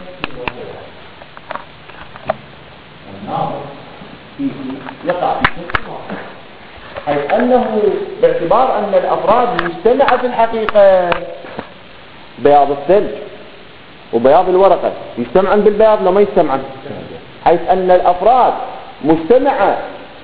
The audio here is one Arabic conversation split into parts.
الناظر يقع في شك واحد، حيث أنه باعتبار أن الأفراد مجتمعة في الحقيقة، بياض الثلج وبياض الورقة يجتمعن بالبياض لما يجتمعن، حيث أن الأفراد مجتمعة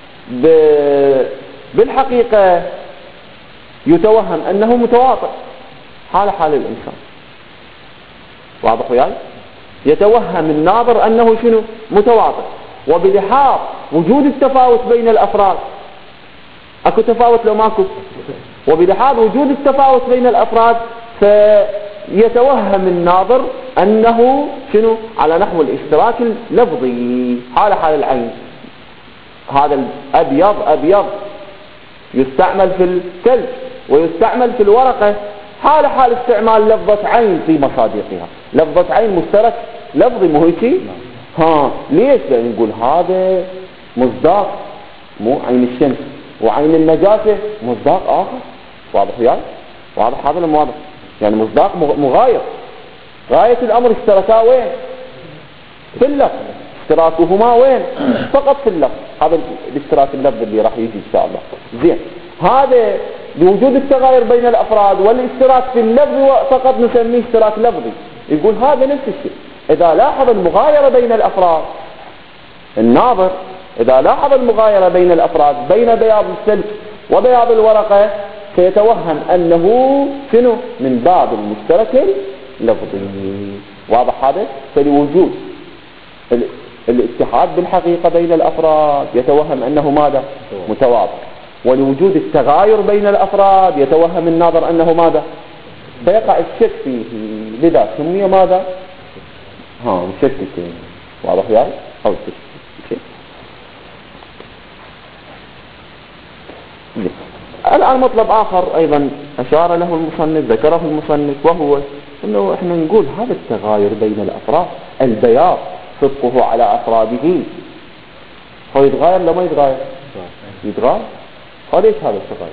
بالحقيقة يتوهم أنه متواطئ حال الإنسان. واضح وياي؟ يتوهم الناظر أنه شنو؟ متواطئ. وبلحاظ وجود التفاوت بين الأفراد، أكو تفاوت لو ماكو، وبلحاظ وجود التفاوت بين الأفراد فيتوهم الناظر أنه شنو؟ على نحو الاشتراك اللفظي حال العين. هذا الأبيض أبيض يستعمل في الثلج ويستعمل في الورقة حال استعمال لفظة عين في مصادقها. لفظة عين مشترك لفظي، مو هيك؟ ليش؟ لأن نقول هذا مصداق، مو عين الشمس، وعين النجاسة مصداق آخر. واضح وياي؟ واضح هذا المواضح؟ يعني مصداق مغاير. غاية الأمر اشتركا وين؟ في اللفظ. اشتراكهما وين؟ فقط في اللفظ. هذا الاشتراك اللفظ اللي راح يجي إن شاء الله. زين، هذا بوجود التغاير بين الأفراد والاشتراك في اللفظ فقط نسميه اشتراك لفظي. يقول هذا نفس الشيء. إذا لاحظ المغايرة بين الأفراد، الناظر إذا لاحظ المغايرة بين الأفراد بين بياض الثلج وبياض الورقة سيتوهم أنه شنو؟ من باب المشترك اللفظي. واضح هذا؟ فلوجود الاتحاد بالحقيقة بين الأفراد يتوهم أنه ماذا؟ متواطئ. ولوجود التغاير بين الأفراد يتوهم الناظر أنه ماذا؟ فيقع الشك فيه، لذا سمي ماذا؟ مشكك. واضح يعني؟ أو شك. الآن مطلب آخر أيضا أشار له المصنف، ذكره المصنف، وهو أنه إحنا نقول هذا التغاير بين الأفراد، البياض صدقه على أفراده هو يتغاير لما يتغاير؟ يتغاير. فليش هذا التغاير؟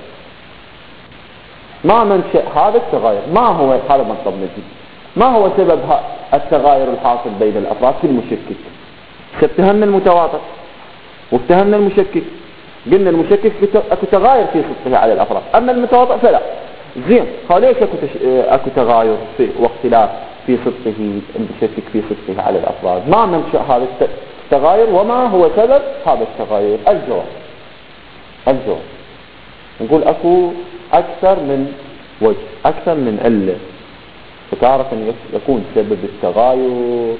ما منشأ هذا التغاير؟ ما هو هذا مطلب نجي؟ ما هو سبب التغاير الحاصل بين الأفراد في المشكك؟ اتهمنا المتواطئ واتهمنا المشكك، قلنا المشكك اكو تغاير في صدقه على الأفراد، أما المتواطئ فلا. زين، ليش اكو تغاير واختلاف في صدقه المشكك في صدقه على الأفراد؟ ما منشأ هذا التغاير وما هو سبب هذا التغاير؟ الجواب نقول اكو اكثر من وجه، اكثر من علة. فتعرف ان يكون سبب التغاير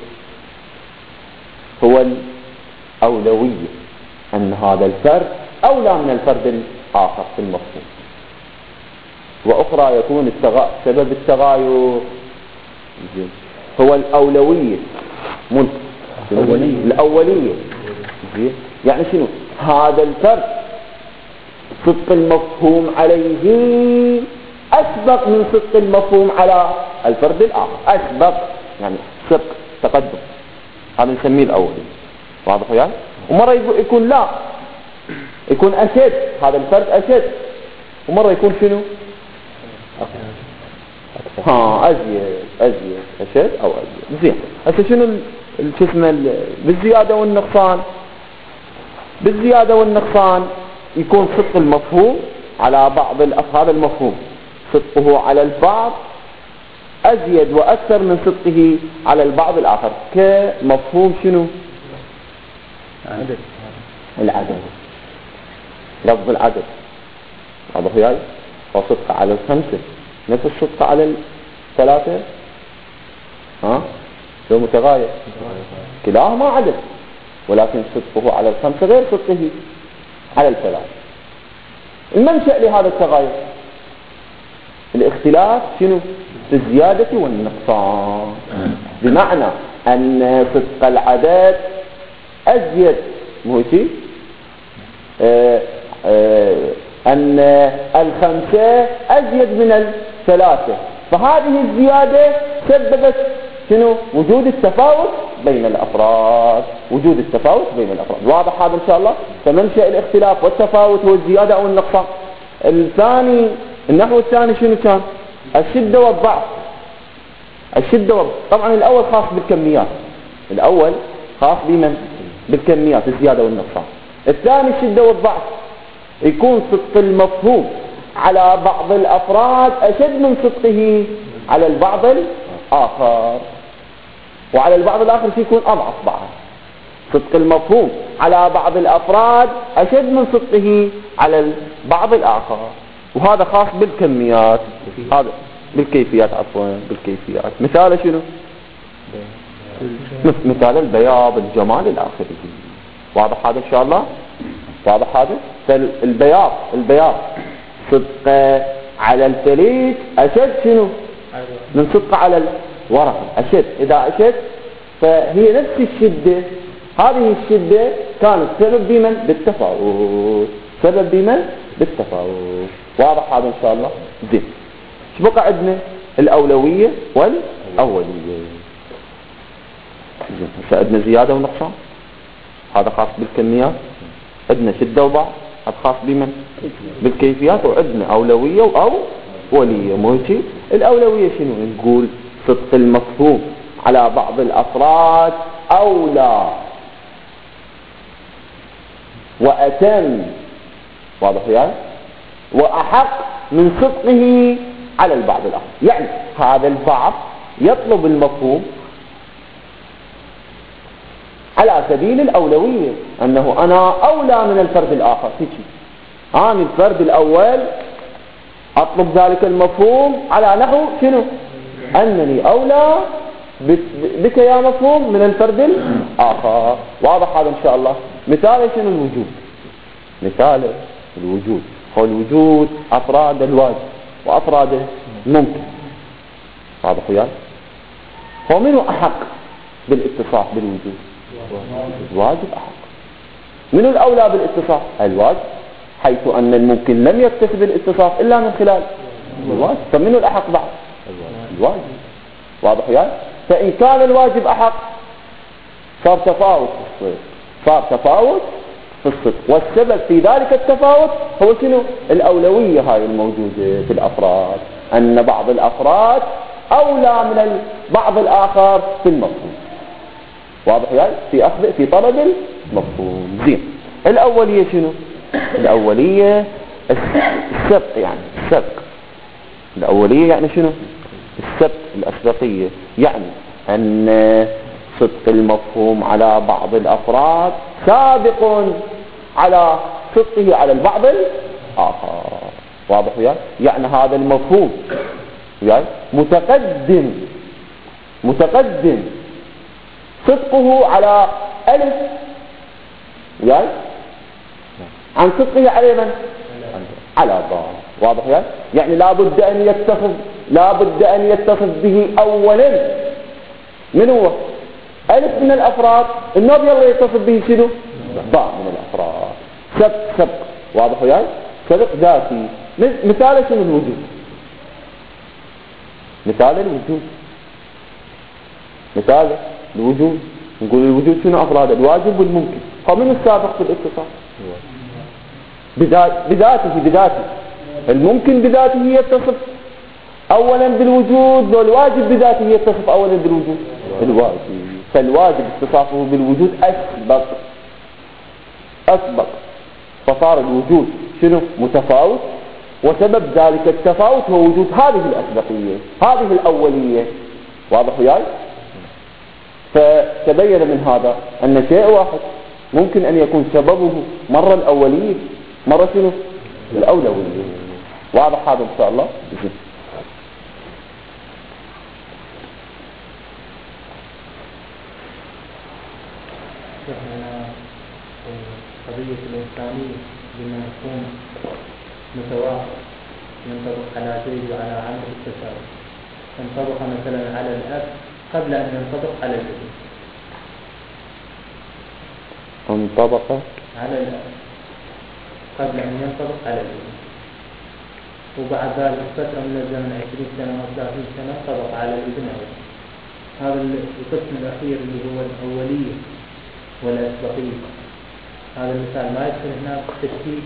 هو الأولوية، ان هذا الفرد اولى من الفرد الاخر في المفهوم. واخرى يكون سبب التغاير هو الأولوية، الأولية. يعني شنو؟ هذا الفرد صدق المفهوم عليه أسبق من صدق المفهوم على الفرد الآخر، أسبق يعني سبق تقدم، هذا نسميه الأولي. واضح يعني؟ ومرة يكون لا، يكون أشد، هذا الفرد أشد، ومرة يكون شنو؟ أزيد أشد أو أزيد. زين، هسه شنو الجسم بالزيادة والنقصان؟ بالزيادة والنقصان يكون صدق المفهوم على بعض الأفراد، المفهوم صدقه على البعض أزيد وأكثر من صدقه على البعض الآخر، كمفهوم شنو؟ العدد، لفظ العدد. واضح وياي؟ وصدق على الخمسة نفس الصدق على الثلاثة، لو متغاير كلاهما عدد، ولكن صدقه على الخمسة غير صدقه على الثلاثة. المنشأ لهذا التغاير الاختلاف شنو؟ في الزيادة والنقصان، بمعنى أن صدق العدد أزيد، مو شيء؟ أن الخمسة أزيد من الثلاثة، فهذه الزيادة سببت شنو؟ وجود التفاوت بين الأفراد، وجود التفاوت بين الأفراد. واضح هذا إن شاء الله؟ فمنشأ الاختلاف والتفاوت هو الزيادة أو النقصان. الثاني، النحو الثاني شنو كان؟ الشدة والضعف. الشدة طبعا الأول خاص بالكميات، الأول خاص بمن؟ بالكميات، الزيادة والنقصان. الثاني الشدة والضعف، يكون صدق المفهوم على بعض الأفراد أشد من صدقه على البعض الآخر، وعلى البعض الآخر يكون أضعف بعض. صدق المفهوم على بعض الأفراد أشد من صدقه على البعض الآخر، وهذا خاص بالكميات، هذا بالكيفيات، عفوا بالكيفيات. مثال شنو؟ مثال البياض، الجمال، الآخر. واضح هذا إن شاء الله؟ واضح هذا؟ البياض صدق على الفليج أشد شنو؟ من صدق على الورق أشد. إذا أشد فهي نفس الشدة، هذه الشدة كانت سبب بمن؟ بالتفاوت، سبب بمن؟ بالتفاوت. واضح هذا إن شاء الله؟ زين. ايش بقى عندنا؟ الأولوية والأولية. زين، هسه عندنا زيادة ونقصان، هذا خاص بالكميات. عندنا شدة وضعف، هذا خاص بمن؟ بالكيفيات. وعندنا أولوية وأولية. مو هيك؟ الأولوية شنو؟ نقول صدق المفهوم على بعض الأفراد أولى وأتم، واضح يعني؟ وأحق من صدقه على البعض الآخر. يعني هذا البعض يطلب المفهوم على سبيل الأولوية، أنه أنا أولى من الفرد الآخر. أنا الفرد الأول أطلب ذلك المفهوم على نحو شنو؟ أنني أولى بك يا مفهوم من الفرد الآخر. واضح هذا إن شاء الله؟ مثال شنو؟ الوجود. مثال الوجود هو الوجود أفراد الواجب وأفراد الممكن. واضح وياي؟ هو منو أحق بالاتصاف بالوجود؟ الواجب أحق. منو الأولى بالاتصاف؟ الواجب، حيث أن الممكن لم يكتسب الاتصاف إلا من خلال الواجب. فمنو الأحق بعد؟ الواجب. واضح وياي؟ فإن كان الواجب أحق صار تفاوت في الصدق، صار تفاوت في الصدق. والسبب في ذلك التفاوت هو شنو؟ الأولوية هاي الموجودة في الأفراد، أن بعض الأفراد أولى من البعض الآخر في المفهوم. واضح يعني؟ في طلب المفهوم. زين. الأولية شنو؟ الأولية السبق، يعني السبق. الأولية يعني شنو؟ السبق، الأسبقية. يعني أن صدق المفهوم على بعض الأفراد سابق على صدقه على البعض الآخر. واضح يعني؟ يعني هذا المفهوم يعني متقدم صدقه على ألف يعني عن صدقه على من؟ على باء. واضح يعني لابد أن يتصف به أولا. من هو؟ ألف من الأفراد. النبي الله يتصف به شنو؟ باء من الأفراد. سبق. واضح يعني؟ سبق ذاتي. مثال شنو؟ الوجود. مثال الوجود نقول الوجود شنو أفراد؟ الواجب والممكن. فمن السابق في الاتصاف؟ بذاته. الممكن بذاته يتصف أولا بالوجود، والواجب بذاته يتصف أولا بالوجود. الواجب. فالواجب اتصافه بالوجود أسبق. فصار الوجود شنو؟ متفاوت. وسبب ذلك التفاوت هو وجود هذه الأسبقية، هذه الأولية. واضح وياي؟ فتبين من هذا أن شيء واحد ممكن أن يكون سببه مرة الأولية، مرة شنو؟ الأولوية. واضح هذا إن شاء الله؟ قضية الإنسانية بمفهوم متوافق ينطبق على زيد وعلى عمرو بالتساوي، ينطبق مثلا على الأب قبل أن ينطبق على الابن. انطبق على الأب قبل أن ينطبق على الابن، وبعد ذلك فترة من الزمن 20 سنة أو 30 سنة انطبق على الابن أيضا. هذا القسم الأخير اللي هو الأولية والأسبقية. هذا المثال ما يدخل هنا تشكيل.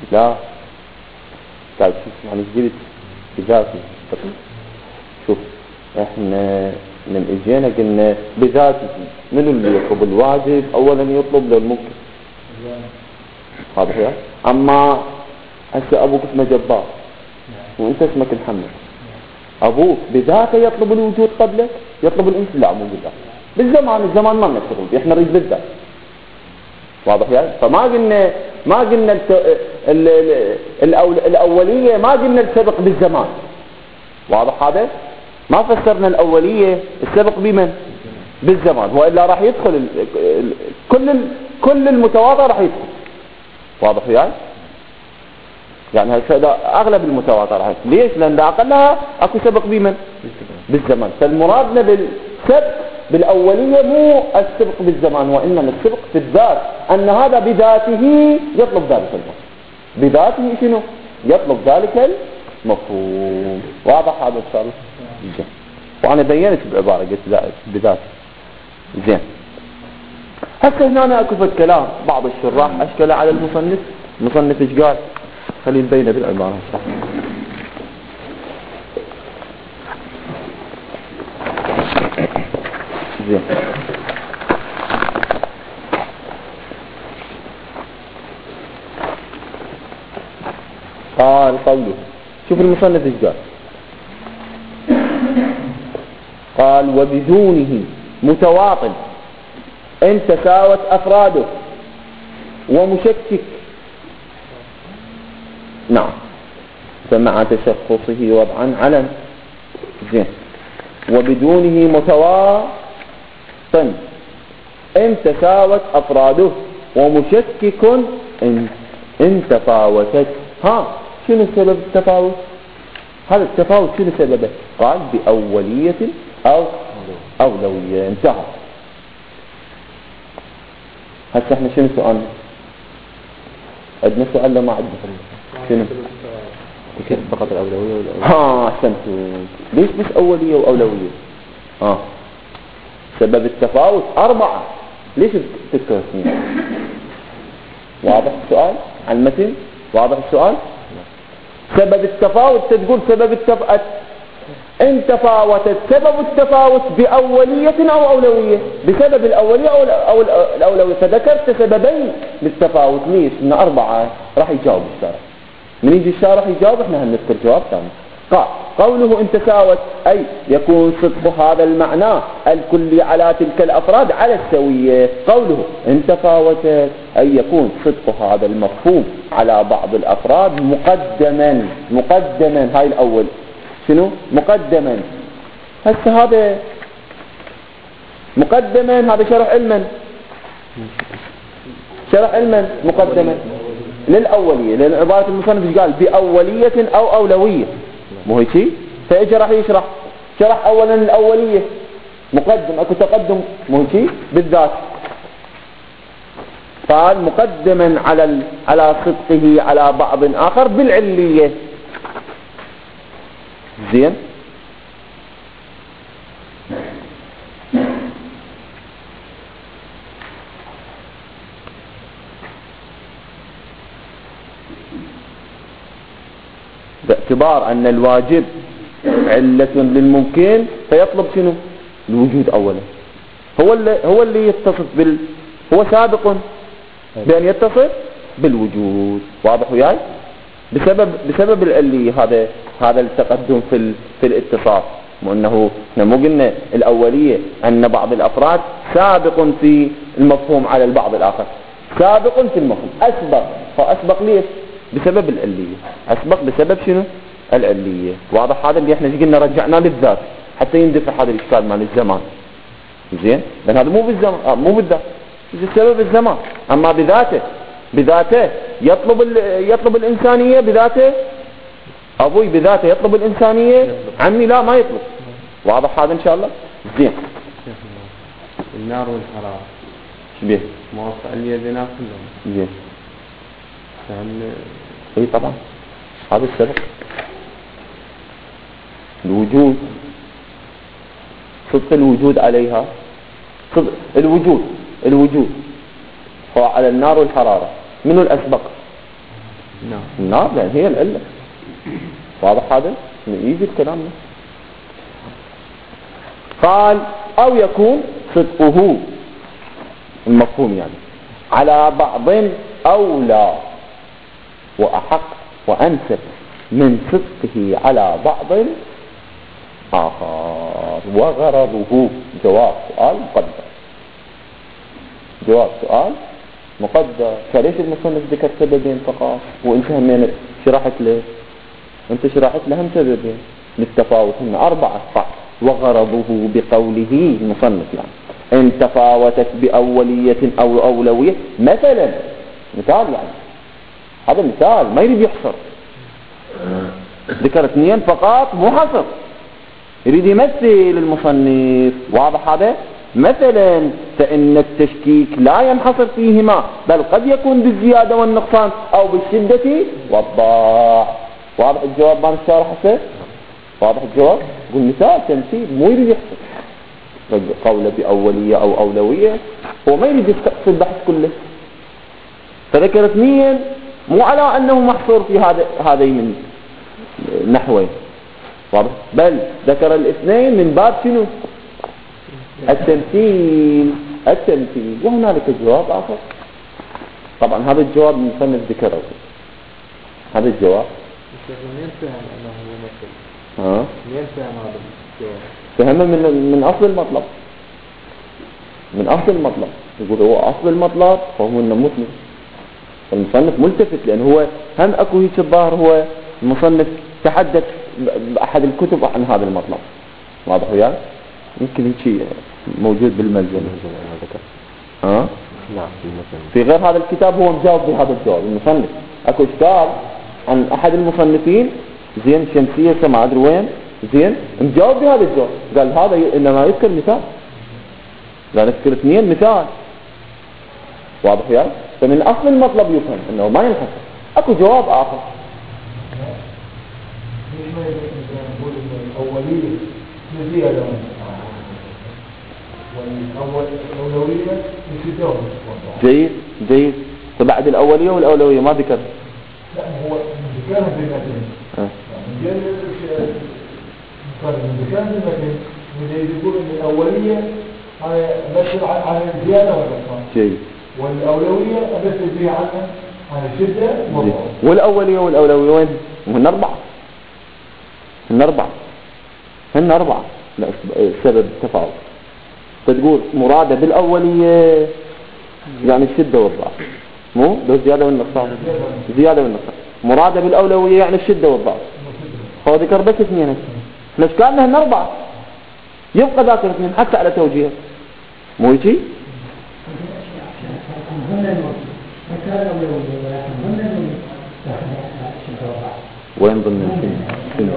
لا قال شوف يعني قلت بذاته. شوف احنا من اجينا قلنا بذاته، من اللي يطلب الواجب اولا يطلب للممكن، هذا هو. اما هسه ابوك اسمه جبار وانت اسمك محمد، ابوك بذاته يطلب الوجود قبلك، يطلب الانس؟ لا مو بذاته، بالزمان الزمان ما نشتغل، احنا نريد بالذات. واضح يعني؟ فما قلنا الاوليه، ما قلنا السبق بالزمان. واضح هذا؟ ما فسرنا الاوليه السبق بمن؟ بالزمان، والا راح يدخل كل المتواضع راح يدخل. واضح يعني؟ يعني هذا اغلب المتواضع راح يدخل. ليش؟ لان اقلها اكو سبق بمن؟ بالزمان. فالمرادنا بالسبق بالاوليه مو السبق بالزمان، وانما السبق في الذات، ان هذا بذاته يطلب ذلك المفهوم، بذاته شنو؟ يطلب ذلك المفهوم. واضح هذا ان شاء الله؟ زين. وانا بينت بعباره قلت بذاته. زين. هسه هنا أنا اكو كلام بعض الشراح اشكل على المصنف ايش قال؟ خلينا نبينه بالعباره. زين. قال قوله، شوف المصنف ايش قال؟ قال وبدونه متواطن ان تساوت افراده ومشكك، نعم، فمع تشخصه وضعا علم. زين. وبدونه متواطن ان تساوت افراده ومشكك ان تفاوتت. ها شنو سبب التفاوت؟ هذا التفاوت شنو سببه؟ قال بأولية أو أولوية. انتهى. هسه احنا شنو سؤالنا؟ عندنا سؤال لو ما عندنا شنو؟ فقط الأولوية والأولوية. أحسنت. ليش بس أولية وأولوية؟ سبب التفاوت 4. ليش تذكر اثنين؟ واضح السؤال عن المتن؟ واضح السؤال؟ سبب التفاوت تقول سبب التفاوت ان تفاوتت سبب التفاوت بأولية أو أولوية، بسبب الأولية أو الأولوية. فذكرت سببين للتفاوت. ليش؟ من 4 راح يجاوب الشارح. من يجي الشارح يجاوب احنا هنذكر جواب ثاني. قال قوله ان تساوت أي يكون صدق هذا المعنى الكلي على تلك الأفراد على السوية. قوله ان تفاوتت أي يكون صدق هذا المفهوم على بعض الأفراد مقدما. هاي الأول شنو؟ مقدما. هسه هذا مقدما، هذا شرح علما، مقدما للأولية، لأن عبارة المصنف قال بأولية أو أولوية، مو هيك شيء؟ فإجا راح يشرح، شرح أولا الأولية مقدم، أكو تقدم، مو هيك شيء؟ بالذات. قال مقدما على صدقه على بعض آخر بالعلية. زين. باعتبار أن الواجب علة للممكن فيطلب شنو؟ الوجود أولا. هو اللي يتصف هو سابق بأن يتصف بالوجود. واضح وياي؟ بسبب العلية هذا التقدم في الاتصاف. وأنه مو قلنا الأولية أن بعض الأفراد سابق في المفهوم على البعض الآخر، سابق في المفهوم، فأسبق ليش؟ بسبب العلية. أسبق بسبب شنو؟ العلية. واضح هذا اللي احنا قلنا رجعنا للذات حتى يندفع هذا الإشكال مال الزمان. زين. لأن هذا مو بالزمان، مو بالذات، بسبب الزمان. أما بذاته يطلب الإنسانية بذاته. أبوي بذاته يطلب الإنسانية، عمي لا ما يطلب. واضح هذا إن شاء الله؟ زين. النار والحرارة شبيه موافق لي بنا كلهم. زين. اي طبعا هذا السبب. الوجود، صدق الوجود عليها، صدق الوجود هو على النار والحرارة. منو الأسبق؟ النار لأن هي العلة. واضح هذا؟ يجي الكلام ده. قال أو يكون صدقه المفهوم يعني على بعض أولى وأحق وأنسب من صدقه على بعض آخر، وغرضه جواب سؤال مقدر. جواب سؤال مقدر. فليش المصنف ذكر سببين فقط وانت همين شرحت له؟ انت شرحت له هم سببين للتفاوت، هم 4 أصفار. وغرضه بقوله المصنف يعني ان تفاوتت بأولية أو أولوية مثلا، مثال يعني، هذا مثال ما يريد يحصر، ذكر 2 فقط مو حصر، يريد يمثل المصنف. واضح هذا؟ مثلا فإن التشكيك لا ينحصر فيهما بل قد يكون بالزيادة والنقصان أو بالشدة والضعف. واضح الجواب ما نشارح حسن؟ واضح الجواب؟ يقول مثال تمثيل مو يريد يحصر قوله بأولية أو أولوية، هو ما يريد يستقصي البحث كله، فذكر 2 مو على أنه محصور في هذين النحوين، واضح؟ بل ذكر 2 من باب شنو؟ التمثيل. وهنالك جواب آخر. طبعا هذا الجواب المصنف ذكره، هذا الجواب منين فهم أنه هو مثل؟ منين فهم هذا الجواب؟ فهمه من أصل المطلب، من أصل المطلب. يقول هو أصل المطلب فهو أنه مسلم. المصنف ملتفت لأنه هو هم أكو هيك الظاهر، هو المصنف تحدث بأحد الكتب عن هذا المطلب. واضح وياه؟ يمكن هيك موجود بالملزمة. نعم. في غير هذا الكتاب هو مجاوب بهذا الجواب. المصنف اكو اشكال عن احد المصنفين زين شمسية ما ادري وين زين مجاوب بهذا الجواب، قال هذا انما يذكر مثال، لا نذكر 2 مثال. واضح يا؟ فمن اصل المطلب يفهم انه ما ينحصر. اكو جواب اخر الأولية زيادة والأولوية انتداب. جيد. فبعد الأولية والأولوية ما ذكر. لا هو ذكرها بالمتن. ذكرها بالمتن يقول ان الأولية أبشر عن الزيادة والنقصان. جيد. والأولوية أبشر بها عن الشدة والضعف. والأولية وين؟ هن 4. لا سبب التفاوت. فتقول مرادة بالأولية يعني الشدة والضعف، مو لو زيادة والنقصان. مرادة بالأولوية يعني الشدة والضعف. هو ذكر بس 2. ليش كان هن 4 يبقى ذاكر 2 حتى على توجيه، مو يجي؟ وين ضمن شنو؟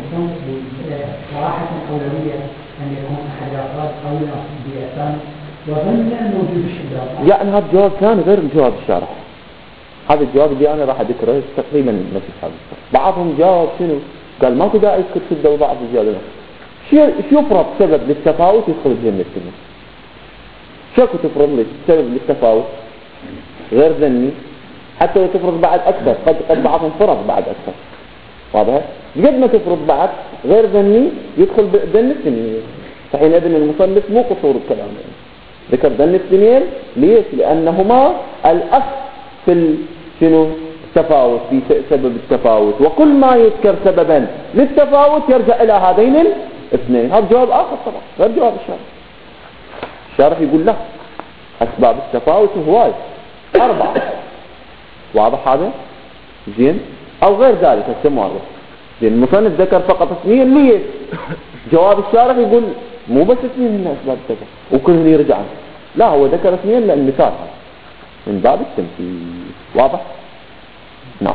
صراحة أولوية أن يكون أحد الأفراد قولا بإحسان وظن أن وجود الشدة. يعني هذا جواب ثاني غير الجواب الشارح. هذا الجواب اللي أنا راح أذكره تقريبا نفس هذا. بعضهم جاوب شنو؟ قال ماكو داعي يذكر شدة وضعف وزيادة. شو يفرض سبب للتفاوت يدخل الجنة السنة؟ شو تفرض لي سبب للتفاوت غير ذني؟ حتى تفرض بعد أكثر، قد بعضهم فرض بعد أكثر. واضح؟ قد ما تفرض بعد غير ذني يدخل بذن السنين. فحينئذ المصنف مو قصور الكلام يعني. ذكر ذن السنين ليش؟ لأنهما الأصل في شنو؟ التفاوت، في سبب التفاوت، وكل ما يذكر سببا للتفاوت يرجع إلى هذين 2. هذا جواب آخر طبعا غير جواب الشارح. الشارح يقول لا، أسباب التفاوت هواي 4. واضح هذا؟ زين؟ أو غير ذلك السموه هذا. زين المصنف ذكر فقط 2 ليه؟ جواب الشارح يقول مو بس 2 من أسباب التفاوت وكلهم يرجعون، لا هو ذكر 2 لأن مثال من باب التمثيل. واضح؟ نعم.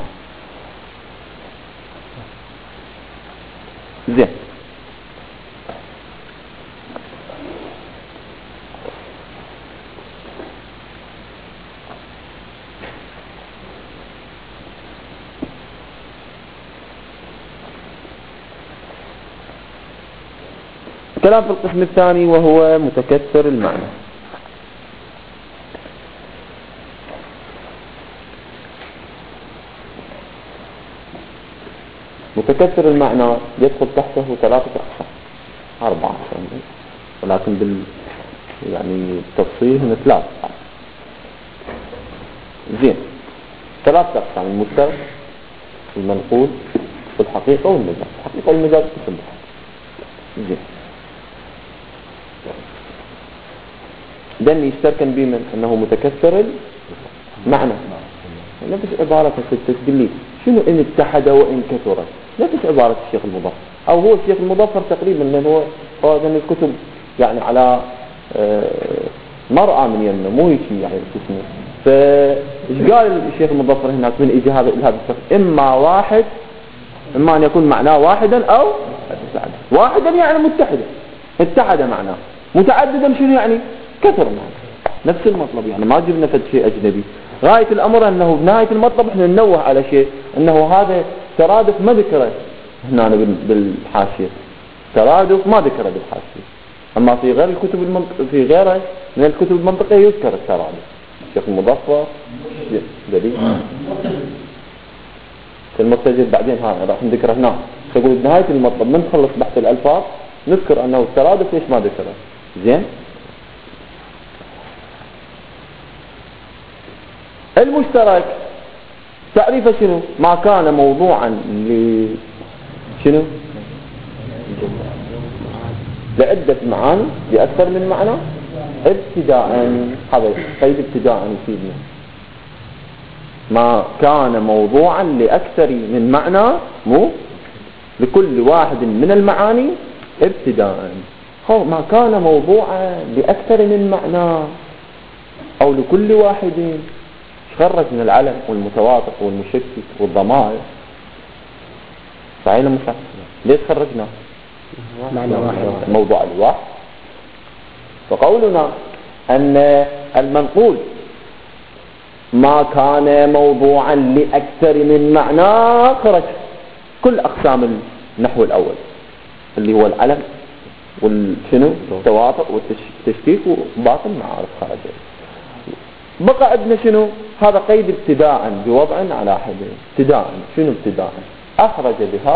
زين. كلام في القسم الثاني وهو متكسر المعنى. متكسر المعنى يدخل تحته 3 أقسام 4 ولكن يعني التفصيل هنا 3. زين 3 أقسام: المشترك والمنقول والحقيقة والمجاز. الحقيقة والمجاز قسم واحد. زين لأن يشتركن بمن أنه متكسر المعنى. نفس عبارة التسجيل شنو إن اتحد وإن كثر، نفس عبارة الشيخ المظفر، أو هو الشيخ المظفر تقريبا، لأنه هو من الكتب يعني على مرأة من يمنا مو هيك يعني اسمه. فإيش قال الشيخ المظفر هناك من إجي هذا الشخص؟ إما واحد، إما أن يكون معناه واحدا أو واحدا يعني متحدا، اتحد معناه، متعددا شنو يعني كثر معناه. نفس المطلب يعني ما جبنا فد شيء أجنبي. غاية الأمر أنه بنهاية المطلب احنا ننوه على شيء، أنه هذا ترادف ما ذكره هنا بالحاشية، ترادف ما ذكره بالحاشية، أما في غير الكتب في غيره من الكتب المنطقية يذكر الترادف. الشيخ المظفر دليل في المرتجل بعدين راح نذكره هنا. تقول بنهاية المطلب من نخلص بحث الألفاظ نذكر أنه الترادف ليش ما ذكره. زين المشترك تعريفه شنو؟ ما كان موضوعا شنو؟ لعدة معاني لأكثر من معنى ابتداء. هذا قيد ابتداء يفيدنا. ما كان موضوعا لأكثر من معنى، مو لكل واحد من المعاني ابتداء. ما كان موضوعا لأكثر من معنى أو لكل واحد. خرج من العلم والمتواطئ والمشكك والضمائر. صحيح ولا مش صحيح؟ ليش خرجنا؟ معنى واحد، موضوع الواحد. فقولنا أن المنقول ما كان موضوعا لأكثر من معنى خرج كل أقسام النحو الأول اللي هو العلم والشنو التواطؤ والتشكيك وباقي المعارف خرج. بقى عندنا شنو؟ هذا قيد ابتداء بوضع على حد. ابتداء شنو ابتداء؟ أخرج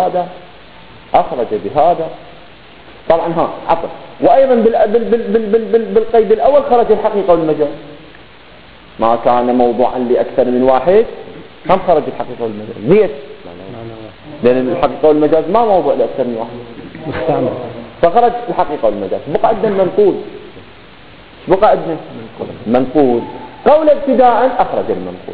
بهذا طبعا عفوا. وأيضا بالقيد الأول خرج الحقيقة والمجاز. ما كان موضوعا لأكثر من واحد هم خرج الحقيقة والمجاز. ليش؟ لأن الحقيقة والمجاز ما موضوع لأكثر من واحد مستعمل، فخرج الحقيقة والمجاز. بقى عندنا المنقول. بقى عندنا منقول. قول ابتداء أخرج المنقول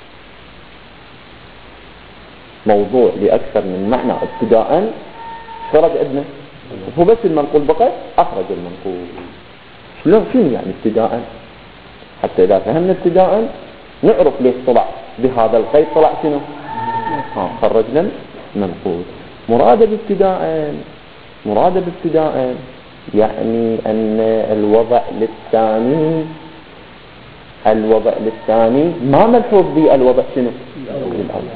موضوع لأكثر من معنى ابتداء خرج عندنا. هو بس المنقول بقى أخرج المنقول. شنو يعني ابتداء؟ حتى إذا فهمنا ابتداء نعرف ليش طلع بهذا القيد. طلع شنو؟ خرجنا المنقول. مراد بابتداء يعني أن الوضع للثاني ما ملحوظ به الوضع شنو؟ للأول.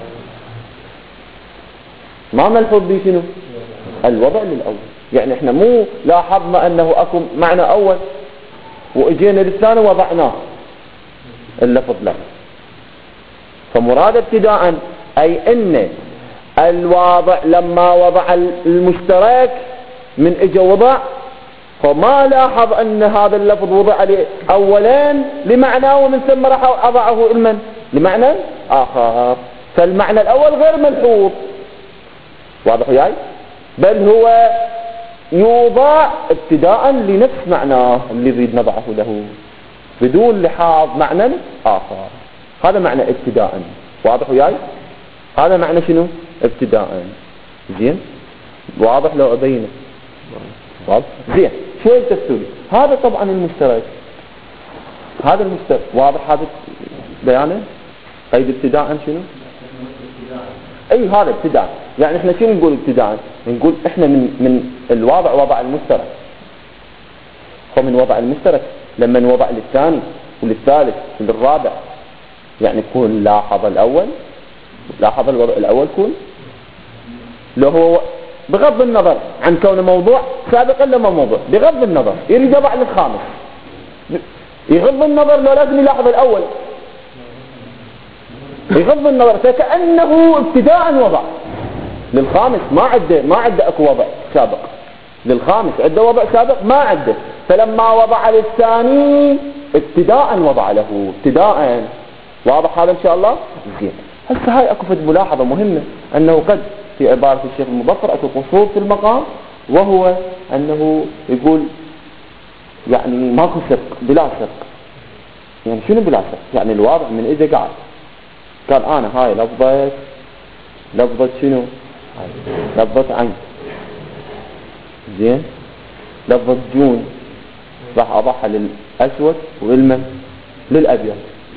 ما ملحوظ به شنو؟ الوضع للأول. يعني احنا مو لاحظنا أنه أكو معنى أول وإجينا للثاني وضعناه اللفظ له. فمراد ابتداء أي أن الواضع لما وضع المشترك من إجا وضع، فما لاحظ أن هذا اللفظ وضع أولين لمعنى ومن ثم راح أضعه المن لمعنى آخر. فالمعنى الأول غير ملحوظ. واضح وياي؟ بل هو يوضع ابتداء لنفس معناه اللي يريد نضعه له بدون لحاظ معنى آخر. هذا معنى ابتداء. واضح وياي؟ هذا معنى شنو؟ ابتداء. زين؟ واضح لو أبينه؟ واضح؟ زين. شوي تفسير. هذا طبعا المشترك. هذا المشترك واضح. هذا بيانه قيد ابتداء شنو؟ اي هذا ابتداء. يعني احنا شنو نقول ابتداء؟ نقول احنا من الواضع وضع المشترك. فمن وضع المشترك لما نوضع للثاني وللثالث وللرابع يعني يكون لاحظ الأول، لاحظ الوضع الأول كون لو هو بغض النظر عن كونه موضوع سابقا لما موضوع، بغض النظر يريد يضع للخامس، يغض النظر لو لازم يلاحظ الأول، يغض النظر فكأنه ابتداء وضع. للخامس ما عده اكو وضع سابق، للخامس عده وضع سابق ما عده، فلما وضع للثاني ابتداء وضع له ابتداء. واضح هذا ان شاء الله؟ زين. هسه هاي اكو فد ملاحظه مهمه، انه قد في عباره الشيخ المظفر اكو قصور في المقام، وهو انه يقول يعني ماكو سبق بلا سبق. يعني شنو بلا سبق؟ يعني الواضع من اذا قال انا هاي لفظة شنو؟ لفظة عين، زين، لفظة جون راح اضعها للاسود والمن للابيض.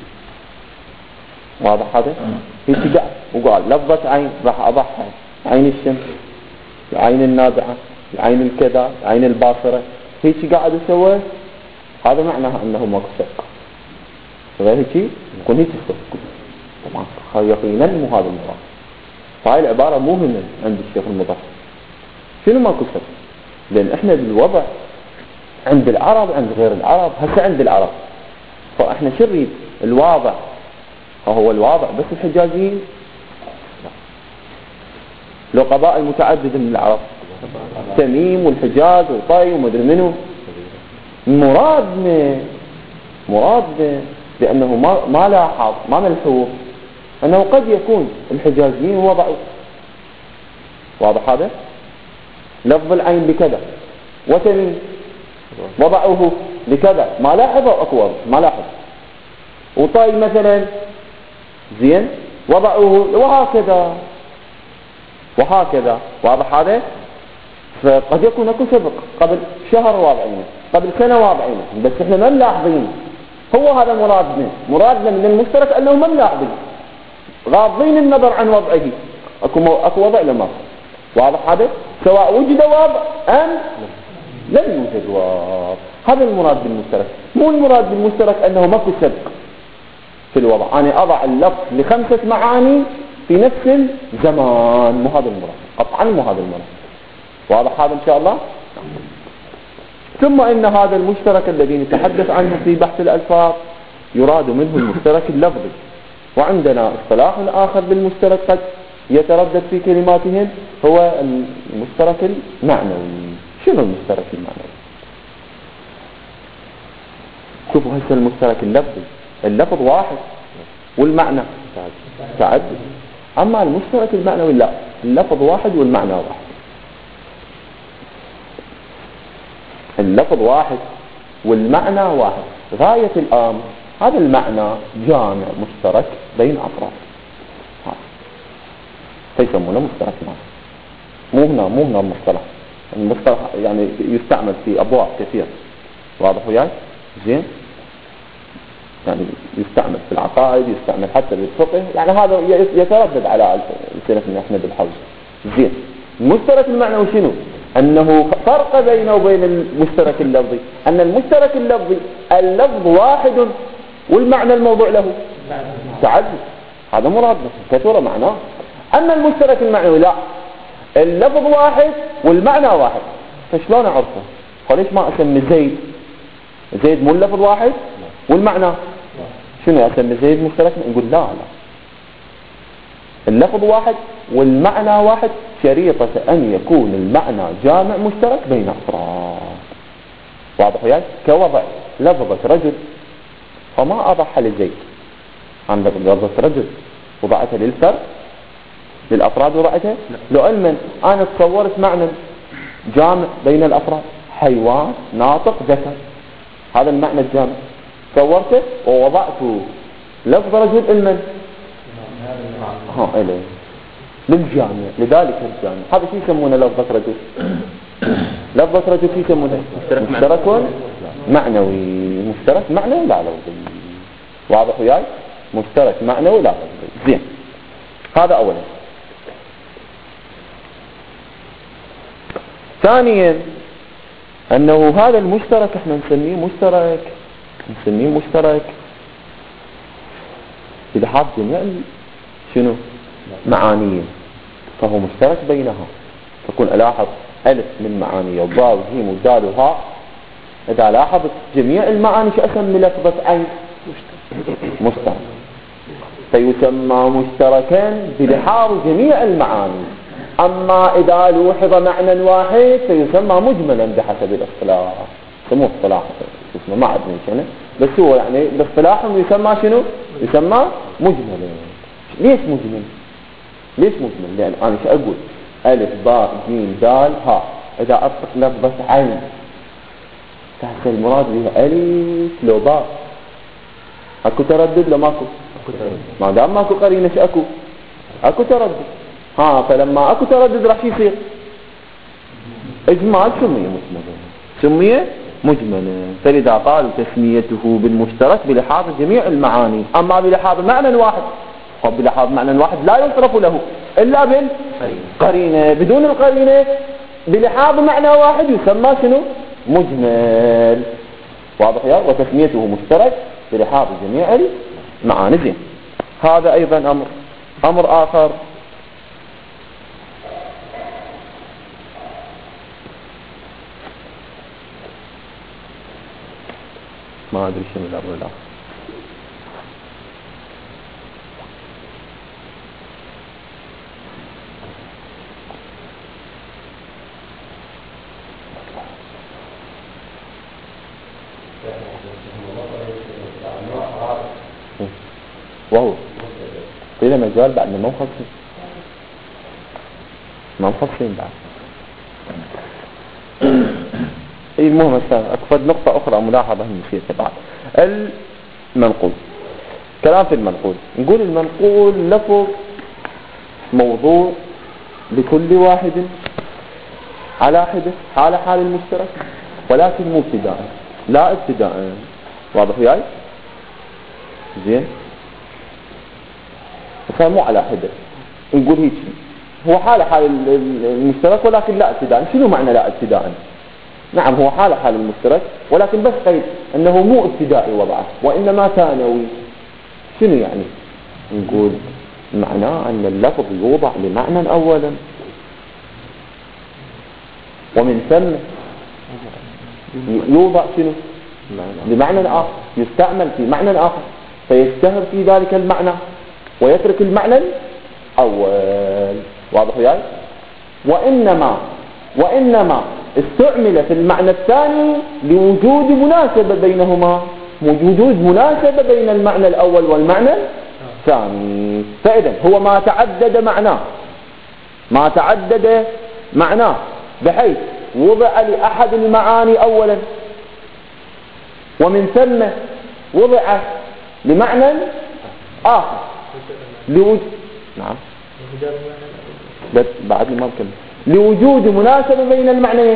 واضح هذا؟ هيك قاعد وقال لفظة عين راح اضعها عين الشمس، عين النازعة، عين الكذا، عين الباصرة، هيك قاعد يسوي. هذا معناه انه ماكو سبق، غير هيك يكون هيك السبق طبعا يقينا مو هذا المراد. فهاي العبارة مهمة عند الشيخ المظفر. شنو ماكو سبق؟ لان احنا بالوضع عند العرب عند غير العرب، هسه عند العرب فاحنا شو نريد؟ الواضع هو الواضع بس الحجازيين؟ لو قبائل متعددة من العرب، تميم والحجاز وطي ومدري منو. مرادنا لأنه ما لاحظ ما ملحوظ أنه قد يكون الحجازيين وضعوا. واضح هذا؟ لفظ العين بكذا، وتميم وضعوه بكذا، ما لاحظوا أكو ما لاحظ. وطي مثلا زين وضعوه وهكذا. واضح هذا؟ فقد يكون اكو سبق، قبل شهر واضعينه، قبل سنة واضعينه، بس احنا ما ملاحظين. هو هذا مرادنا من المشترك انه ما ملاحظين، غاضين النظر عن وضعه. اكو وضع لما. واضح هذا؟ سواء وجد وضع ام لم يوجد وضع. هذا المراد بالمشترك. مو المراد بالمشترك انه ماكو سبق في الوضع، أنا أضع اللفظ ل5 معاني في نفس الزمان. مو هذا المراد قطعا، مو هذا المراد. واضح هذا إن شاء الله؟ ثم إن هذا المشترك الذي نتحدث عنه في بحث الألفاظ يراد منه المشترك اللفظي. وعندنا اصطلاح آخر بالمشترك قد يتردد في كلماتهم، هو المشترك المعنوي. شنو المشترك المعنوي؟ شوفوا هسه المشترك اللفظي، اللفظ واحد والمعنى تعدد. أما المشترك المعنوي لا، اللفظ واحد والمعنى واحد. اللفظ واحد والمعنى واحد. غاية الأمر هذا المعنى جامع مشترك بين أفراد، فيسمونه مشترك معنى. مو هنا المصطلح يعني يستعمل في أبواب كثير. واضح وياي؟ زين، يعني يستعمل في العقائد، يستعمل حتى بالفقه، يعني هذا يتردد على ألسنتنا احنا بالحوزة. زين، المشترك المعنوي شنو؟ أنه فرق بينه وبين المشترك اللفظي، أن المشترك اللفظي اللفظ واحد والمعنى الموضوع له تعدد. هذا مرادنا كثيرا معناه. أما المشترك المعنوي لا، اللفظ واحد والمعنى واحد. فشلون أعرفه؟ فليش ما أسمي زيد مو اللفظ واحد والمعنى؟ شنو أسمي زيد مشترك؟ نقول لا، اللفظ واحد والمعنى واحد، شريطة أن يكون المعنى جامع مشترك بين أفراد. واضح وياك؟ كوضع لفظة رجل فما أضعها لزيد، عندك لفظة رجل وضعتها للفرد للأفراد وضعتها لعلما أنا تصورت معنى جامع بين الأفراد، حيوان ناطق ذكر، هذا المعنى الجامع صورته ووضعته لفظ رجل المن إليه للجامع، لذلك الجامع. هذا شيء يسمونه لفظة رجل. لفظة رجل شيء يسمونه مشترك معنوي. مشترك معنوي لا لفظي. واضح وياي؟ مشترك معنوي لا لفظي. زين، هذا أولا. ثانيا أنه هذا المشترك احنا نسميه مشترك إذا حاب جميع شنو معانيه، فهو مشترك بينها. تكون ألاحظ ألف من معانيه وضاء وجيم ودال وهاء، إذا لاحظت جميع المعاني شو أسمي لفظة عين؟ مشترك. فيسمى مشتركا بلحاظ جميع المعاني. أما إذا لوحظ معنى واحد فيسمى مجملا بحسب الاصطلاح. سموه اصطلاح اسمه ما عاد منشنه، بس هو يعني باصطلاحهم يسمى شنو؟ يسمى مجملا. ليش مجمل؟ ليش مجمل؟ لأن أنا شو أقول؟ ألف باء جيم دال ها، إذا أطلق لفظة عين تحت المراد بها ألف لو باء، أكو تردد لو ماكو؟ ما دام ماكو قرينة أكو تردد. ها، فلما أكو تردد راح يصير إجمال سمية مجملا. فلذا قال تسميته بالمشترك بلحاظ جميع المعاني. أما بلحاظ معنى واحد، وبلحاظ معنى واحد لا يصرف له إلا بالقرينة. بدون القرينة بلحاظ معنى واحد يسمى شنو؟ مجمل. واضح يا؟ وتسميته مشترك بلحاظ جميع المعاني. زين، هذا أيضا أمر آخر. ما أدري شنو الأمر الآخر. وهو إلى مجال بعد ما مخصصين بعد. المهم أكفد نقطة أخرى ملاحظة نسيتها بعد. المنقول، كلام في المنقول. نقول المنقول لفظ موضوع لكل واحد على حدة على حال المشترك، ولكن مو ابتداء، لا ابتداء. واضح وياي؟ زين، فمو على حدة. نقول هيك هو حال المشترك ولكن لا ابتداء. شنو معنى لا ابتداء؟ نعم هو حال المشترك، ولكن بس قيد انه مو ابتدائي وضعه وانما ثانوي. شنو يعني؟ نقول معناه ان اللفظ يوضع لمعنى اولا، ومن ثم يوضع شنو؟ لمعنى اخر، يستعمل في معنى اخر فيشتهر في ذلك المعنى ويترك المعنى الاول. واضح وياي؟ وانما استعمل في المعنى الثاني لوجود مناسبة بينهما، وجود مناسبة بين المعنى الأول والمعنى الثاني. فإذا هو ما تعدد معناه بحيث وضع لأحد المعاني أولا، ومن ثم وضع لمعنى آخر نعم بعد ما كمل لوجود مناسبة بين المعنيين.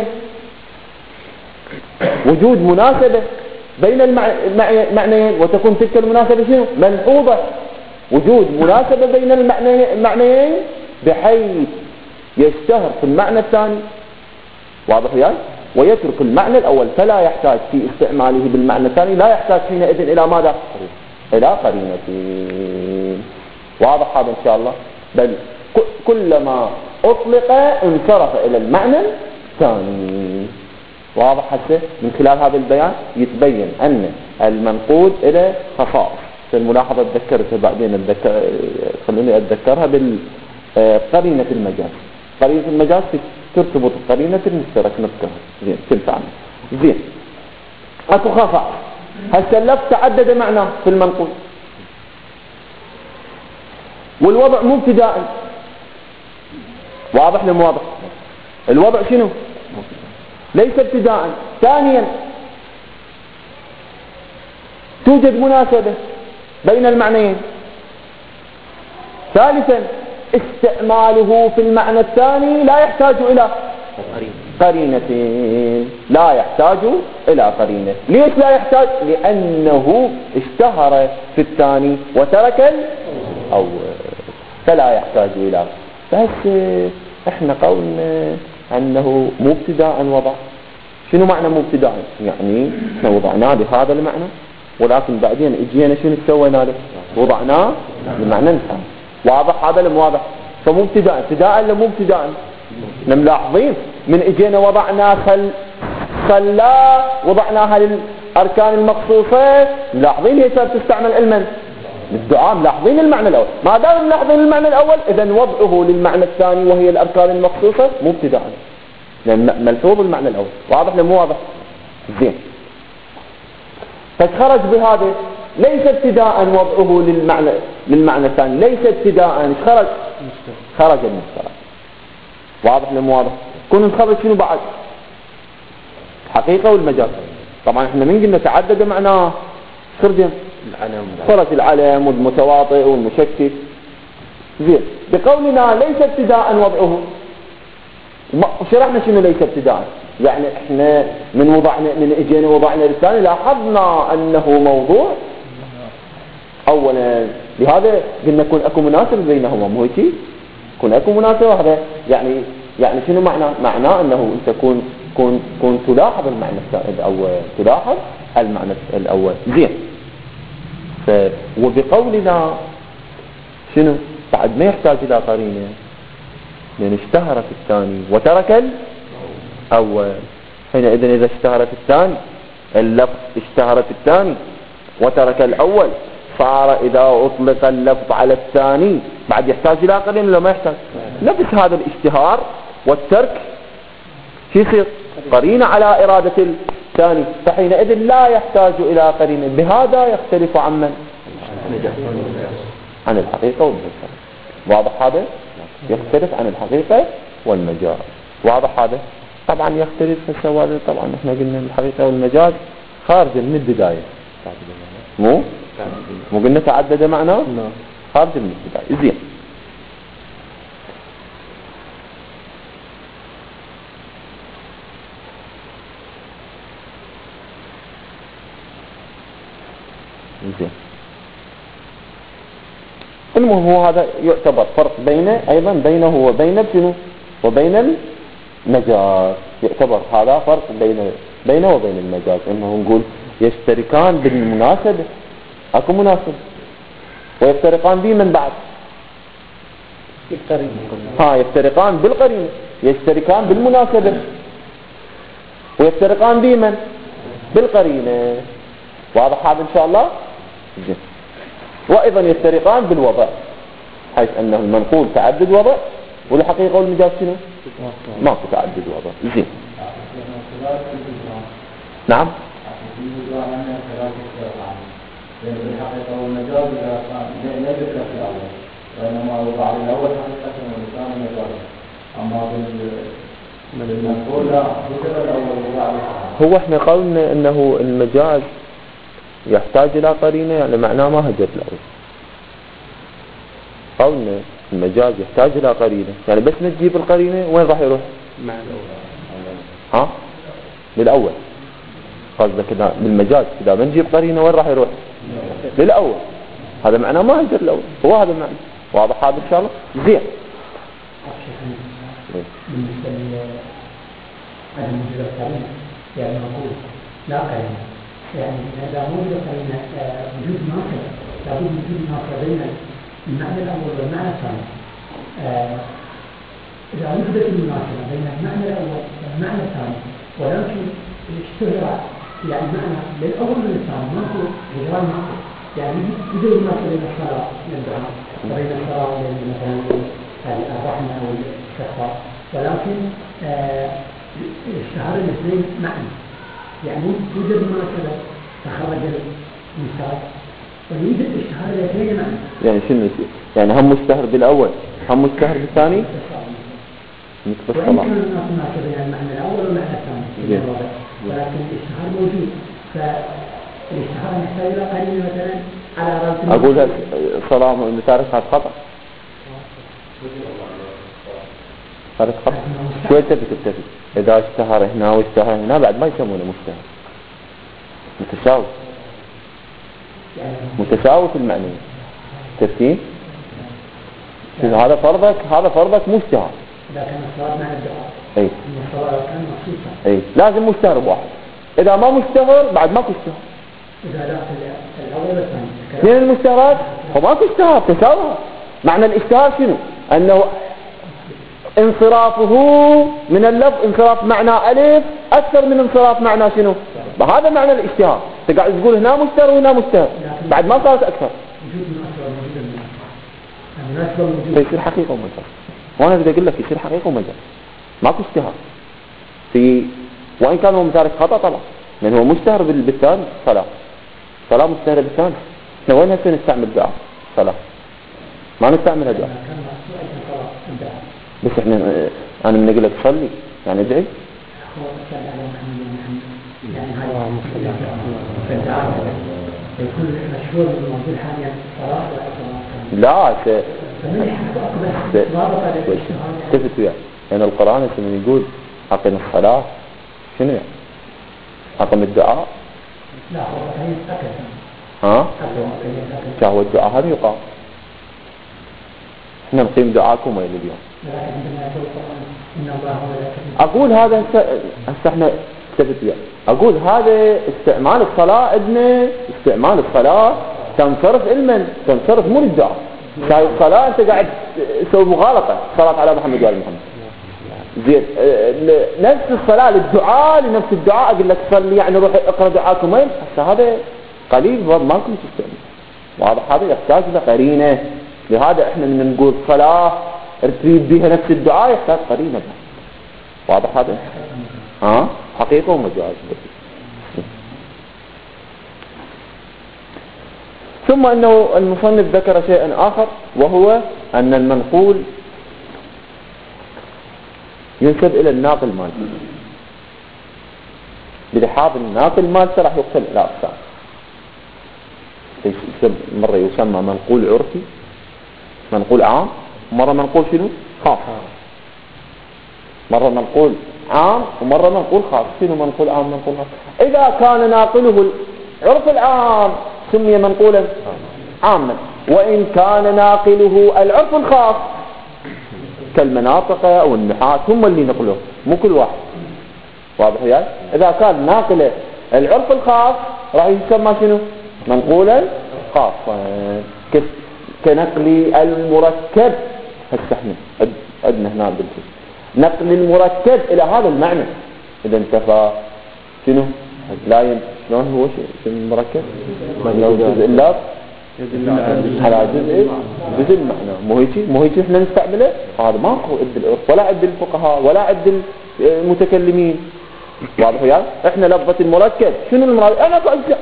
وجود مناسبة بين المعنيين، وتكون تلك المناسبة شنو؟ ملحوظة. وجود مناسبة بين المعنيين بحيث يشتهر في المعنى الثاني. واضح وياي؟ ويترك المعنى الأول، فلا يحتاج في استعماله بالمعنى الثاني، لا يحتاج حينئذ إلى ماذا؟ إلى قرينة. واضح هذا إن شاء الله؟ بل كلما أطلق انصرف إلى المعنى الثاني. واضح حتى من خلال هذا البيان يتبين أن المنقول إلى خصائص. الملاحظة تذكرتها بعدين، خلوني أتذكرها بالقرينة المجاز. قرينة المجاز ترتبط قرينة المشترك نذكرها. زين، تنفعنا. زين، أكو خصائص. هسه اللفظ تعدد معناه في المنقول، والوضع مو ابتداء. واضح لم واضح؟ الوضع شنو؟ ليس ابتداء. ثانيا توجد مناسبة بين المعنيين. ثالثا استعماله في المعنى الثاني لا يحتاج إلى قرينة. لا يحتاج إلى قرينة. ليش لا يحتاج؟ لأنه اشتهر في الثاني وترك الأول، فلا يحتاج إلى. بس احنا قولنا أنه مبتداء وضع. شنو معنى مبتداء؟ يعني احنا وضعناه بهذا المعنى، ولكن بعدين اجينا شنو سوينا له؟ وضعناه بمعنى ثاني. واضح هذا لم واضح؟ فمبتداء ابتداء ولا مو ابتداء؟ ملاحظين من اجينا وضعنا خلا وضعناها للاركان المخصوصه، ملاحظين هي صارت تستعمل علما الدعاء ملاحظين المعنى الأول، ما دام ملاحظين المعنى الأول إذا وضعه للمعنى الثاني وهي الأركان المخصوصة مو ابتداء، لأن ملحوظ المعنى الأول. واضح ولا مو واضح؟ زين. فخرج بهذا ليس ابتداء وضعه للمعنى الثاني، ليس ابتداء خرج المشترك. واضح ولا مو واضح؟ كون نخرج شنو بعد؟ الحقيقة والمجاز. طبعا احنا من قلنا تعدد معناه خرج العلم والمتواطئ والمشكك. زين. بقولنا ليس ابتداء وضعه، شرحنا شنو ليس ابتداء، يعني احنا من اجينا وضعنا للثاني لاحظنا انه موضوع اولا، لهذا قلنا كون اكو مناسبة بينهما، مو هيك؟ كون اكو مناسبة واحدة يعني شنو معناه انه انت كون تلاحظ المعنى الاول، تلاحظ المعنى الاول. زين. وبقولنا شنو بعد ما يحتاج الى قرينه، لان اشتهرت الثاني وترك الاول. حينئذ اذا اشتهرت الثاني اللفظ اشتهرت الثاني وترك الاول، صار اذا اطلق اللفظ على الثاني بعد يحتاج الى قرينه ولا ما يحتاج؟ نفس هذا الاشتهار والترك شو يصير؟ قرينه على اراده الثاني، فحينئذ لا يحتاج الى قرينه. بهذا يختلف عن من؟ عن الحقيقه والمجاز. واضح هذا؟ يختلف عن الحقيقه والمجاز. واضح هذا؟ طبعا يختلف في السواد. طبعا احنا قلنا الحقيقه والمجاز خارج من البدايه، مو قلنا تعدد معناه؟ خارج من البدايه. زين. زين. المهم هو هذا يعتبر فرق بينه وبين المجاز. يعتبر هذا فرق بينه وبين المجاز، انه نقول يشتركان بالمناسبة، اكو مناسبة، ويفترقان بمن بعد؟ يفترقان بالقرينة، يشتركان بالمناسبة ويفترقان بمن؟ بالقرينة. واضح هذا ان شاء الله؟ جدا. وايضا يفترقان بالوضع، حيث انه المنقول تعدد وضع والحقيقة والمجاز شنو؟ ما في تعدد وضع. زين. نعم. الحقيقة والمجاز لا يذكر في الأول، وإنما وضع الأول حقيقة والثاني مجاز. أما بالمنقول لا ذكر الأول وضع الثاني. هو احنا قلنا انه المجاز يحتاج الى قرينه، يعني معناه ما هجر الاول. قلنا المجاز يحتاج الى قرينه، يعني بس نجيب القرينه وين راح يروح؟ مع الاول. للاول. قصدك كذا بالمجاز اذا ما نجيب قرينه وين راح يروح؟ للاول. هذا معناه ما هجر الاول، هو هذا المعنى. واضح هذا ان شاء الله؟ زين. بالنسبه لعدم وجود القرينه يعني نقول لا قرينه، يعني اذا وجد قرينه وجود مناسبه، لابد من وجود مناسبه بين المعنى الاول والمعنى الثاني. اذا وجدت المناسبه بين المعنى الاول والمعنى الثاني ولكن اشتهر يعني معنى للاول والثاني ماكو غير ماكو، يعني وجود مناسبه بين الصلاه والدعاء وبين الصلاه وبين مثلا الرحمه والاستغفار، ولكن اشتهر الاثنين معا، يعني وجد مناسبه تخرج المثال ويوجد اشتهار الاثنين معا. يعني شنو؟ يعني هم مشتهر بالاول هم مشتهر بالثاني؟ مثل الصلاه. وإن كان مناسبه يعني المعنى الاول والمعنى الثاني، ولكن الاشتهار موجود، فالاشتهار يحتاج الى قرينه مثلا على راس. اقولها الصلاه تاركها خطا. تارك خطا. شو تبي؟ اذا اشتهر هنا واشتهر هنا بعد ما يسمونه مشتهر. متساوي في المعنى. تفهيم؟ هذا فرضك مشتهر. لكن الصلاة مع الدعاء. اي. الصلاة كان مخصوصة. اي لازم مشتهر بواحد. اذا ما مشتهر بعد ماكو اشتهار. اذا لا الاول والثاني. اثنين المشتهرات وماكو اشتهار تساوى. معنى الاشتهار شنو؟ انه انصرافه من اللفظ انصراف معنى الف اكثر من انصراف معنى شنو؟ هذا معنى الاشتهار. تقعد تقول هنا مشتهر وهنا مشتهر بعد ما صارت اكثر. وجود المناسبة ووجود المناسبة ووجود فيصير حقيقة ومجاز. وأنا بدي أقول لك يصير حقيقة ومجاز، ماكو اشتهار في، وإن كان هو مشارك خطأ طبعا، لأن هو مشتهر بالثاني صلاة مشتهرة بالثاني. احنا وين هسه نستعمل دعاء صلاة؟ ما نستعمل دعاء. بس احنا أنا من أقول لك صلي يعني ادعي. يكون مشهور بالموجود حاليا صلاة لا تفت وياه، لأن القرآن من يقول أقم الصلاة شنو يعني؟ أقم الدعاء. لا هو يتأكد. ها؟ شهوة الدعاء هم يقام. احنا نقيم دعاكم وين اليوم. أقول هذا هسه احنا تفت وياه، أقول هذا استعمال الصلاة عندنا، استعمال الصلاة تنصرف علما، تنصرف مو للدعاء. شايف الصلاة أنت قاعد تسوي مغالطة، صلاة على محمد وآل محمد. زين نفس الصلاة للدعاء، لنفس الدعاء أقول لك صلي يعني روح اقرأ دعاكم وين. هذا قليل ماكم تستعمل، واضح؟ هذا يحتاج إلى قرينة. لهذا احنا من نقول صلاة تريد بها نفس الدعاء يحتاج قرينة. واضح هذا؟ حقيقة ومجاز. ثم أنه المصنف ذكر شيئا آخر، وهو أن المنقول ينسب إلى الناقل مالته. بلحاظ الناقل مالته راح يقسم إلى أقسام. مرة يسمى منقول عرفي، منقول عام، مرة منقول شنو؟ خاص. مرة منقول عام ومرة منقول خاص. شنو منقول عام منقول خاص؟ إذا كان ناقله العرف العام سمي منقولا عاما، وإن كان ناقله العرف الخاص كالمناطق أو النحاة هم اللي نقلوه، مو كل واحد. واضح يعني؟ إذا كان ناقل العرف الخاص راح يسمى شنو؟ منقولا خاصا، كنقل المركب. هستحنا عندنا هنا بالجزء نقل المركب إلى هذا المعنى. إذا انتفى شنو؟ لا شلون هو شيء المركب؟ لو جزء اللفظ على جزء المعنى، مو هيك احنا نستعمله. هذا ماكو عند العرف ولا عند الفقهاء ولا عند المتكلمين. واضح يعني؟ احنا لفظة المركب شنو المراد؟ انا قلت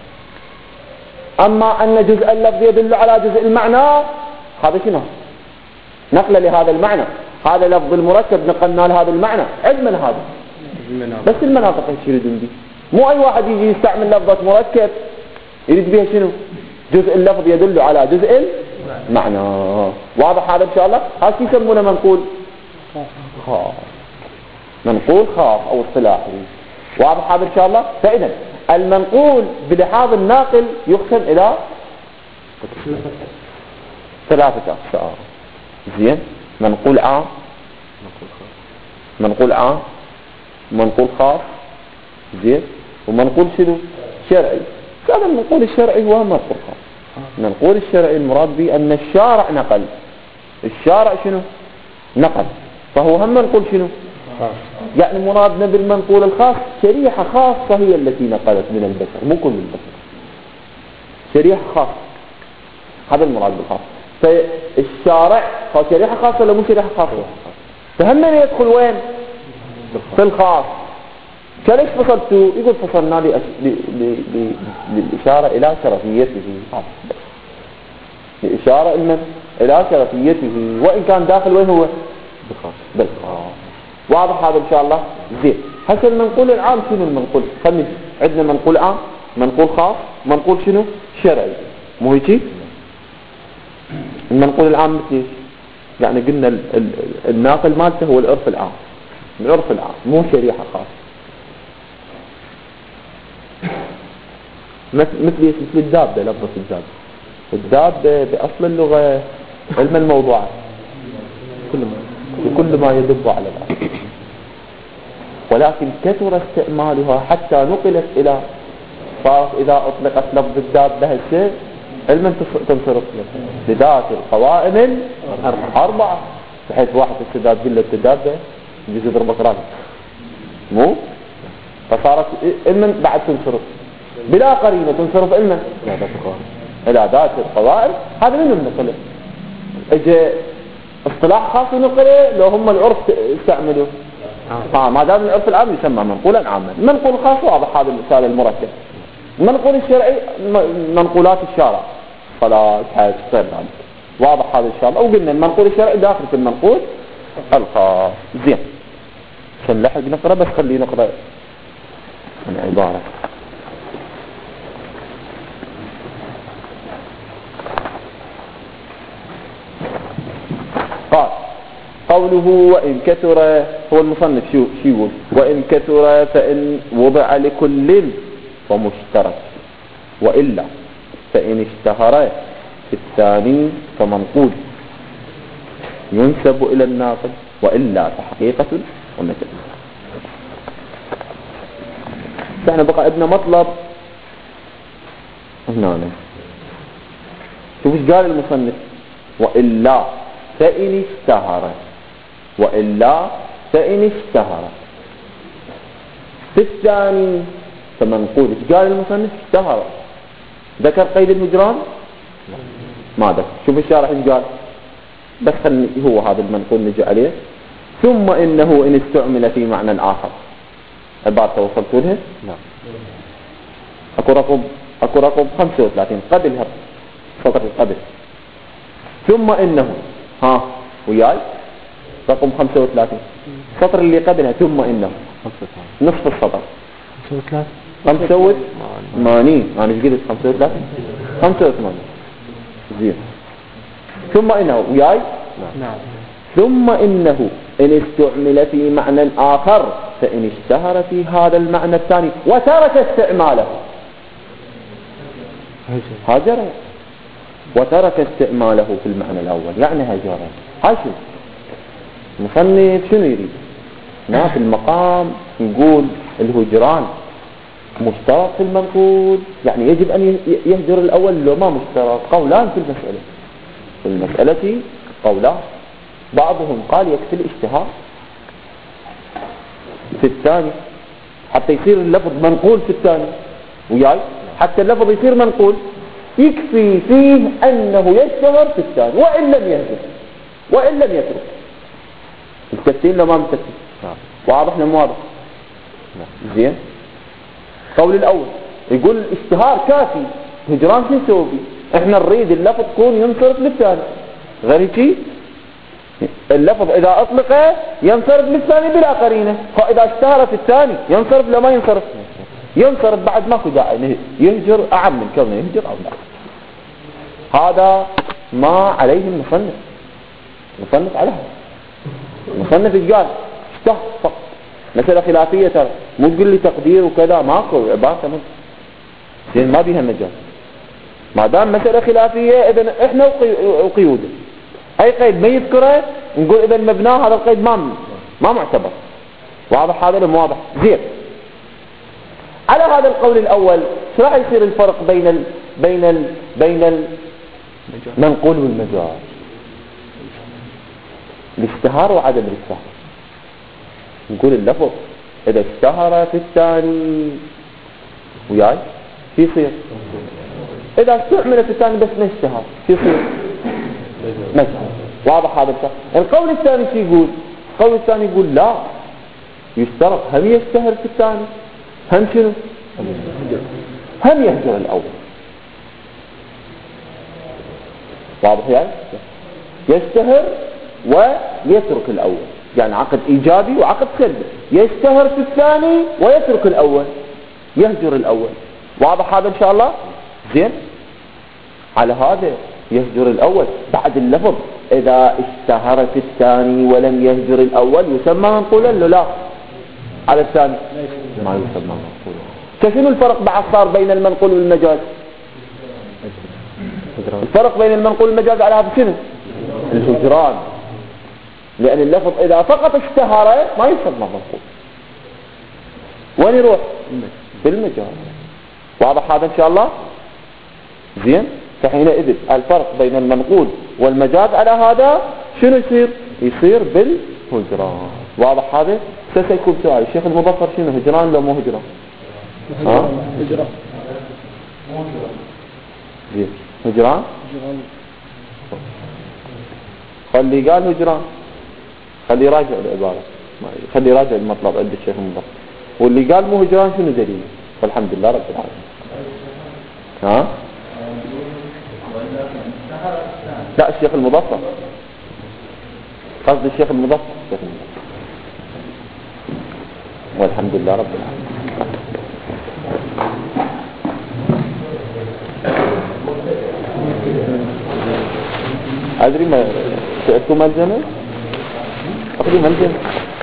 اما ان جزء اللفظ يدل على جزء المعنى، هذا شنو؟ نقل لهذا المعنى. هذا لفظ المركب نقلنا لهذا المعنى علما. هذا بس المناطق يريدون به، مو اي واحد يجي يستعمل لفظة مركب يريد بها شنو؟ جزء اللفظ يدل على جزء المعنى. واضح هذا ان شاء الله؟ هذا يسمونه منقول خاص، منقول خاص او اصطلاحي. واضح هذا ان شاء الله؟ فاذا المنقول بلحاظ الناقل يقسم الى ثلاثة اقسام. زين، منقول عام، منقول عام، منقول خاص، زين، ومنقول شنو؟ شرعي. هذا المنقول الشرعي هو منقول خاص. المنقول الشرعي المراد به ان الشارع نقل، الشارع شنو؟ نقل، فهو هم منقول شنو؟ يعني مرادنا بالمنقول الخاص شريحة خاصة هي التي نقلت من البشر، مو كل البشر، شريحة خاصة. هذا المراد بالخاص. فالشارع هو شريحة خاصة ولا مو شريحة خاصة؟ فهم من يدخل وين؟ في الخاص. كليش فصلتوا؟ يقول فصلنا للإشارة إلى شرفيته، لإشارة إلى شرفيته، وإن كان داخل وين هو؟ بالخاص. واضح هذا إن شاء الله؟ زين. هسه المنقول العام شنو المنقول؟ خلنا عندنا منقول عام، منقول خاص، منقول شنو؟ شرعي، مو هيك؟ المنقول العام مثل يعني قلنا الناقل مالته هو العرف العام، العرف العام مو شريحة خاصة. مثل الدابة، لفظة الدابة بأصل اللغة علم الموضوعات، كل ما يدب على الأرض، ولكن كثر استعمالها حتى نقلت إلى إذا أطلقت لفظ الدابة هالشيء علما تنصرف لذات القوائم الأربعة، بحيث واحد السداد قل الدابة يجوز يضربك راسك، مو؟ فصارت علما بعد تنصرف بلا قرينة، تنصرف علما. إلى ذات الطوائف، هذا من النقله. اجى اصطلاح خاص ونقله لو هم العرف استعملوا ما دام العرف العام يسمى منقولا عاما. المنقول الخاص واضح، هذا المثال المركب. المنقول الشرعي منقولات الشارع، صلاة، حج، غير ذلك، واضح هذا إن شاء الله. وقلنا المنقول الشرعي داخل في المنقول الخاص. زين، عشان نلحق نقرأ، بس خلي نقرأ العبارة. قال قوله وإن كثر، هو المصنف شو يقول؟ وإن كثر فإن وضع لكل ومشترك، وإلا فإن اشتهر في الثاني فمنقول ينسب إلى الناقل، وإلا فحقيقة ومثل. فإحنا بقى ابن مطلب هنا. شوف ايش قال المصنف؟ وإلا فإن اشتهر، وإلا فإن اشتهر في الثاني فمنقول. ايش قال المصنف؟ اشتهر. ذكر قيد الهجران؟ ما ذكر. شوف الشارح ايش قال، بس خلني هو هذا المنقول نجي عليه. ثم إنه إن استعمل في معنى آخر. عبارة وصلتوا لها؟ نعم. أكو رقم 35 قبلها، سطر قبل. ثم إنه، ها وياي رقم 35 السطر اللي قبلها. ثم إنه نصف السطر 85. أنا ايش قلت؟ 85. زين. ثم إنه وياي. نعم. ثم إنه إن استعمل في معنى آخر فإن اشتهر في هذا المعنى الثاني وترك استعماله هجر، وترك استعماله في المعنى الأول، يعني هجر. هاشم مصنف شنو يريد؟ في المقام نقول الهجران مشترك في المنقول، يعني يجب أن يهجر الأول لو ما مشترك. قولان في المسألة، في المسألة قولان. بعضهم قال يكفي الاشتهار في الثاني حتى يصير اللفظ منقول في الثاني، وياي حتى اللفظ يصير منقول يكفي فيه أنه يشتهر في الثاني وإن لم يهجر وإن لم يترك. متفقين لو ما متفقين؟ واضح ولا مو واضح؟ زين. قول الأول يقول الاشتهار كافي، هجران شو نسوي فيه؟ احنا نريد اللفظ يكون ينصرف للثاني، غير شيء. اللفظ إذا أطلق ينصرف للثاني بلا قرينة، فإذا اشتهر في الثاني ينصرف لما ينصرف، ينصرف بعد ماكو داعي يهجر، أعم من كونه يهجر أو لا. هذا ما عليه المصنف. المصنف على هذا. المصنف ايش قال؟ اشتهر فقط. مسألة خلافية ترى، مو تقول لي تقدير وكذا، ماكو عبارة زين ما بيها مجال. ما دام مسألة خلافية إذن إحنا وقيوده، أي قيد ما يذكره نقول إذن مبناه هذا القيد ما معتبر. واضح هذا ولا مو واضح؟ زين. على هذا القول الأول شو راح يصير الفرق بين المنقول والمجاز؟ الاشتهار وعدم الاشتهار. نقول اللفظ إذا اشتهر في الثاني وياي شو يصير؟ إذا استعمل في الثاني بس ما اشتهر شو يصير؟ مجاز. واضح هذا الشيء. القول الثاني شو يقول؟ القول الثاني يقول لا، يشترط هم يشتهر في الثاني هم شنو؟ هم يهجر الأول. واضح يعني؟ يشتهر ويترك الأول، يعني عقد إيجابي وعقد سلبي. يشتهر في الثاني ويترك الأول، يهجر الأول. واضح هذا إن شاء الله؟ زين. على هذا يهجر الأول بعد اللفظ إذا اشتهر في الثاني ولم يهجر الأول يسمى منقولا لا على الثاني ما يسمى منقولا. فشنو الفرق بعد صار بين المنقول والمجاز؟ الفرق بين المنقول والمجاز على هذا شنو؟ الهجران. لأن اللفظ إذا فقط اشتهر ما يسمى منقول. وين يروح؟ في المجاز. واضح هذا إن شاء الله؟ زين. فحينئذ الفرق بين المنقول والمجاز على هذا شنو يصير؟ يصير بالهجران. واضح هذا؟ سيكون سؤال الشيخ المظفر شنو هجران لو مو هجران؟ هجران. زين. هجران خلي قال هجران، خلي راجع العبارة، خلي راجع المطلب عند الشيخ المضر. واللي قال مو هجران شنو دليل؟ فالحمد لله رب العالمين. ها؟ لا الشيخ المظفر، قصد الشيخ المظفر، الشيخ المظفر. والحمد لله رب العالمين. أدري ما شئتكم الجنة؟ أخذوا ملجنة.